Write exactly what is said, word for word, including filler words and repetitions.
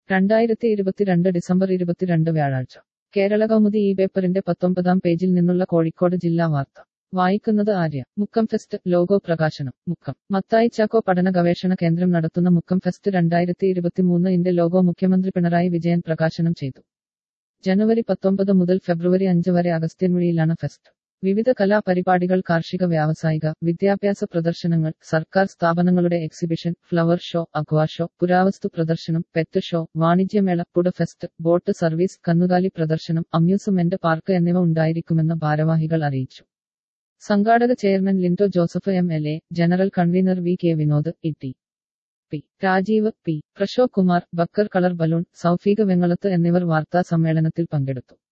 രണ്ടായിരത്തി ഇരുപത്തിരണ്ട് ഡിസംബർ ഇരുപത്തിരണ്ട് വ്യാഴാഴ്ച കേരള കൗമുദി ഈ പേപ്പറിന്റെ പത്തൊമ്പതാം പേജിൽ നിന്നുള്ള കോഴിക്കോട് ജില്ലാ വാർത്ത വായിക്കുന്നത് ആര്യ. മുക്കം ഫെസ്റ്റ് ലോഗോ പ്രകാശനം. മുക്കം മത്തായി ചാക്കോ പഠന ഗവേഷണ കേന്ദ്രം നടത്തുന്ന മുക്കം ഫെസ്റ്റ് രണ്ടായിരത്തി ഇരുപത്തിമൂന്ന് ഇന്റെ ലോഗോ മുഖ്യമന്ത്രി പിണറായി വിജയൻ പ്രകാശനം ചെയ്തു. ജനുവരി പത്തൊമ്പത് മുതൽ ഫെബ്രുവരി അഞ്ച് വരെ അഗസ്ത്യൻമുഴിയിലാണ് ഫെസ്റ്റ്. വിവിധ കലാപരിപാടികൾ, കാർഷിക, വ്യാവസായിക, വിദ്യാഭ്യാസ പ്രദർശനങ്ങൾ, സർക്കാർ സ്ഥാപനങ്ങളുടെ exhibition, flower show, aqua show, പുരാവസ്തു പ്രദർശനം, പെറ്റ് ഷോ, വാണിജ്യമേള, ഫുഡ് ഫെസ്റ്റ്, ബോട്ട് സർവീസ്, കന്നുകാലി പ്രദർശനം, അമ്യൂസ്മെന്റ് പാർക്ക് എന്നിവ ഉണ്ടായിരിക്കുമെന്ന് ഭാരവാഹികൾ അറിയിച്ചു. സംഘാടക chairman Lindo Joseph M L A, general convener V K Vinod, E T P Rajeev, P Prashok Kumar, Bakkar colour balloon, Saufeeq Vengalath എന്നിവർ വാർത്താ സമ്മേളനത്തിൽ പങ്കെടുത്തു.